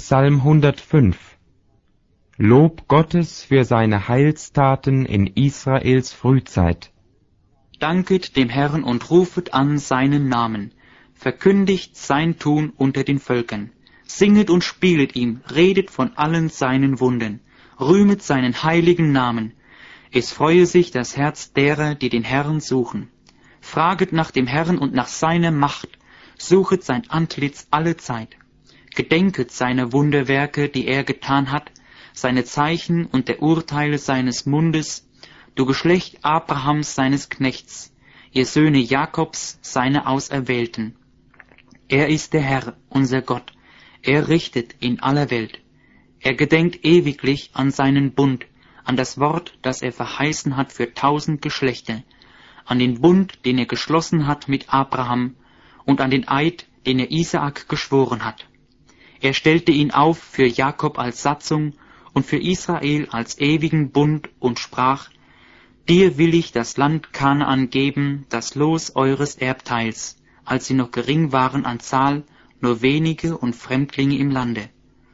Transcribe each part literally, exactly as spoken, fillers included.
Psalm hundertfünf. Lob Gottes für seine Heilstaten in Israels Frühzeit. Danket dem Herrn und rufet an seinen Namen. Verkündigt sein Tun unter den Völkern. Singet und spielet ihm, redet von allen seinen Wunden. Rühmet seinen heiligen Namen. Es freue sich das Herz derer, die den Herrn suchen. Fraget nach dem Herrn und nach seiner Macht. Suchet sein Antlitz alle Zeit. Gedenket seiner Wunderwerke, die er getan hat, seine Zeichen und der Urteile seines Mundes, du Geschlecht Abrahams seines Knechts, ihr Söhne Jakobs, seine Auserwählten. Er ist der Herr, unser Gott, er richtet in aller Welt. Er gedenkt ewiglich an seinen Bund, an das Wort, das er verheißen hat für tausend Geschlechter, an den Bund, den er geschlossen hat mit Abraham, und an den Eid, den er Isaak geschworen hat. Er stellte ihn auf für Jakob als Satzung und für Israel als ewigen Bund und sprach, dir will ich das Land Kanaan geben, das Los eures Erbteils, als sie noch gering waren an Zahl, nur wenige und Fremdlinge im Lande.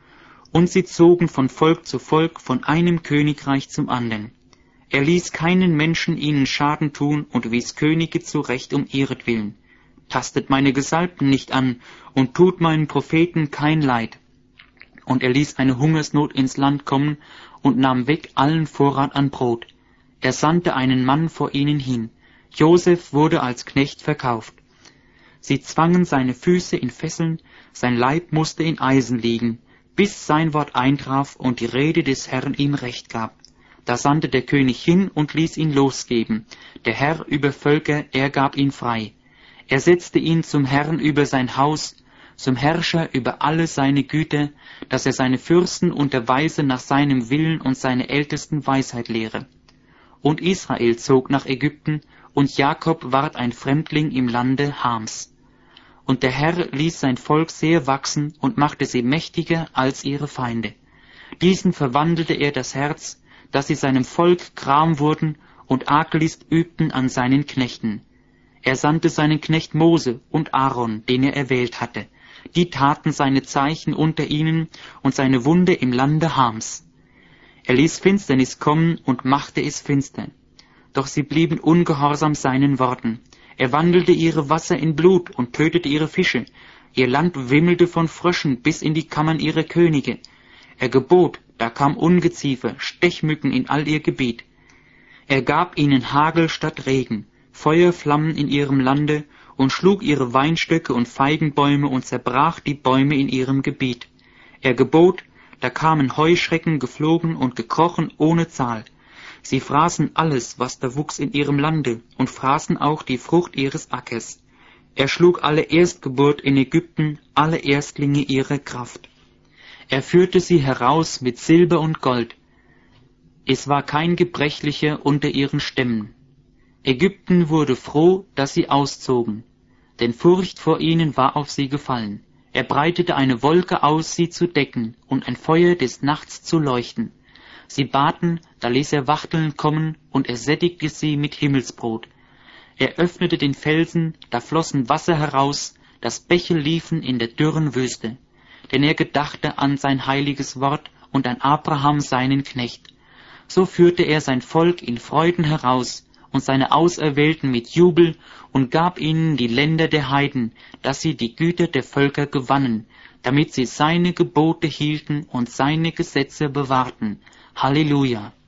Und sie zogen von Volk zu Volk, von einem Königreich zum anderen. Er ließ keinen Menschen ihnen Schaden tun und wies Könige zurecht um ihretwillen. Tastet meine Gesalbten nicht an und tut meinen Propheten kein Leid. Und er ließ eine Hungersnot ins Land kommen und nahm weg allen Vorrat an Brot. Er sandte einen Mann vor ihnen hin. Josef wurde als Knecht verkauft. Sie zwangen seine Füße in Fesseln, sein Leib musste in Eisen liegen, bis sein Wort eintraf und die Rede des Herrn ihm Recht gab. Da sandte der König hin und ließ ihn losgeben. Der Herr über Völker, er gab ihn frei. Er setzte ihn zum Herrn über sein Haus, zum Herrscher über alle seine Güter, dass er seine Fürsten unterweise nach seinem Willen und seine Ältesten Weisheit lehre. Und Israel zog nach Ägypten, und Jakob ward ein Fremdling im Lande Hams. Und der Herr ließ sein Volk sehr wachsen und machte sie mächtiger als ihre Feinde. Diesen verwandelte er das Herz, dass sie seinem Volk Gram wurden und Arglist übten an seinen Knechten. Er sandte seinen Knecht Mose und Aaron, den er erwählt hatte. Die taten seine Zeichen unter ihnen und seine Wunde im Lande Hams. Er ließ Finsternis kommen und machte es finster. Doch sie blieben ungehorsam seinen Worten. Er wandelte ihre Wasser in Blut und tötete ihre Fische. Ihr Land wimmelte von Fröschen bis in die Kammern ihrer Könige. Er gebot, da kam Ungeziefer, Stechmücken in all ihr Gebiet. Er gab ihnen Hagel statt Regen, Feuerflammen in ihrem Lande und schlug ihre Weinstöcke und Feigenbäume und zerbrach die Bäume in ihrem Gebiet. Er gebot, da kamen Heuschrecken geflogen und gekrochen ohne Zahl. Sie fraßen alles, was da wuchs in ihrem Lande, und fraßen auch die Frucht ihres Ackers. Er schlug alle Erstgeburt in Ägypten, alle Erstlinge ihrer Kraft. Er führte sie heraus mit Silber und Gold. Es war kein Gebrechlicher unter ihren Stämmen. Ägypten wurde froh, dass sie auszogen, denn Furcht vor ihnen war auf sie gefallen. Er breitete eine Wolke aus, sie zu decken, und ein Feuer des Nachts zu leuchten. Sie baten, da ließ er Wachteln kommen, und er sättigte sie mit Himmelsbrot. Er öffnete den Felsen, da flossen Wasser heraus, das Bäche liefen in der dürren Wüste. Denn er gedachte an sein heiliges Wort und an Abraham seinen Knecht. So führte er sein Volk in Freuden heraus, und seine Auserwählten mit Jubel, und gab ihnen die Länder der Heiden, dass sie die Güter der Völker gewannen, damit sie seine Gebote hielten und seine Gesetze bewahrten. Halleluja!